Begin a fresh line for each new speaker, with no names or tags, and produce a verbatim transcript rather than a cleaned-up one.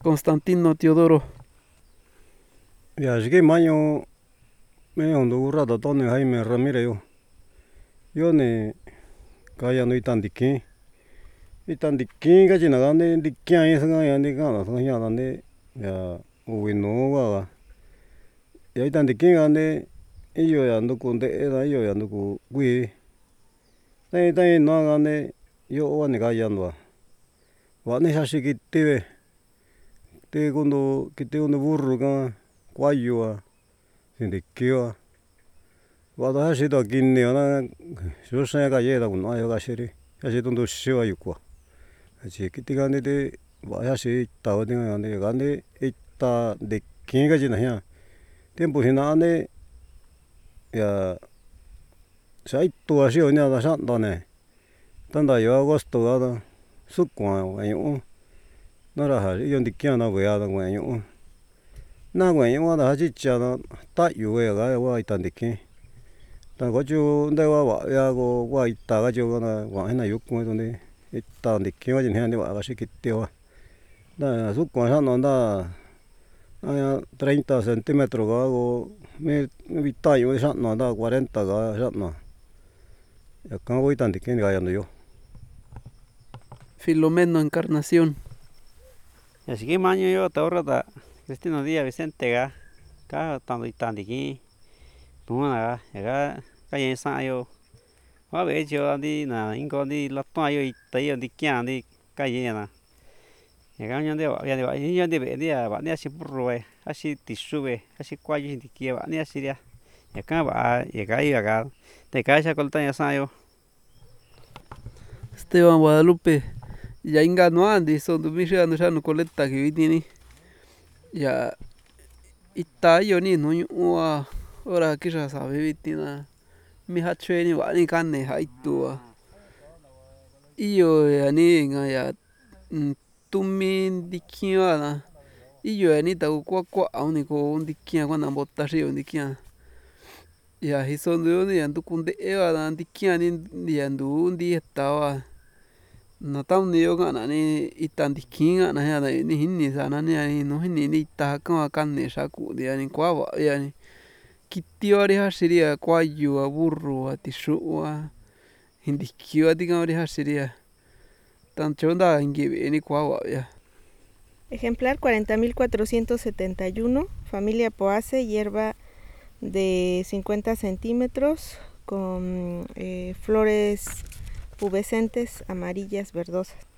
Constantino Teodoro.
Ya llegué maño me hondo urrata Tony Jaime Ramírez yo. Yo ne kaya no itan dikin. Itan dikin ka china gane dikin ay sanga ya ni kana sanga ya dane ya uwi no wa. Ya itan dikin gane iyo ya nduku nde da iyo ya nduku gui. Tai tai no gane yo wa ni kaya no. Wa ne hashi kitiwe. Te kundo kiti uno burro ka kuayo wa. Sindikiwa. Wa da hashi to kinni na shosha ka ye da kuno ayo ka shiri. Hashi tondo shiwa yukwa. Hashi kiti gane de wa hashi ta wa dinga gane gane ita dikin ka china ya. Tempo hina ane ya saito wa shio nya da shanta ne. Tanda yo agosto ga da sukwa wa yo. Nara hashi yo dikin na wa da wa yo. Na wa yo da hashi cha da ta yu we ga wa itan dikin. Ta ko chu nde wa wa ya go wa ita ga chu na wa hina yukwa donde ita dikin wa jin ne wa ga shi kiti wa. Da sukwa sha no da treinta centímetros ga go me vita yo sha no da cuarenta ga sha no. Ya ka wa itan dikin ga ya no yo.
Filomeno Encarnación.
Ya llegué maño yo ta urrata Cristino Díaz Vicente ga ka tando itan dikin. Tuna ga ga ka yen sa yo. Wa be jo andi na ingo di la to yo ita yo dikin di ka yen na. Ya ga nyo de wa ya de wa yo de be dia wa ne shi burro we. Hashi tishu we. Hashi kwa yo dikin wa ne shi dia. Ya ka ba ya ga ya ga. Te ka sha kolta ya sa yo.
Esteban Guadalupe. Ya inga no andi son du mi no sha no coleta que vitini. Ya ita yo ni no wa ora ki sha sabe vitina. Mi ha chwe ni wa ni kan ne ha itu wa. Iyo ya ni nga ya tumi dikin wa na. Iyo ya ni ta kwa kwa uni ko dikin kwa na bota shi dikin. Ya hizo ndu ni andu kunde wa na dikin ni andu ndi esta wa. Na tam ni yo kana ni itan dikin na ya ni hinni sana ni no hinni ni ta ka kan ne sha ku dia ni kwa wa ya ni kiti wa ri ha shiria kwa yu wa burro wa tishu wa hindiki wa diga ri ha shiria tan chonda ingi ni kwa wa ya.
Ejemplar cuarenta mil cuatrocientos setenta y uno, familia Poace, hierba de cincuenta centímetros con eh, flores pubescentes, amarillas, verdosas.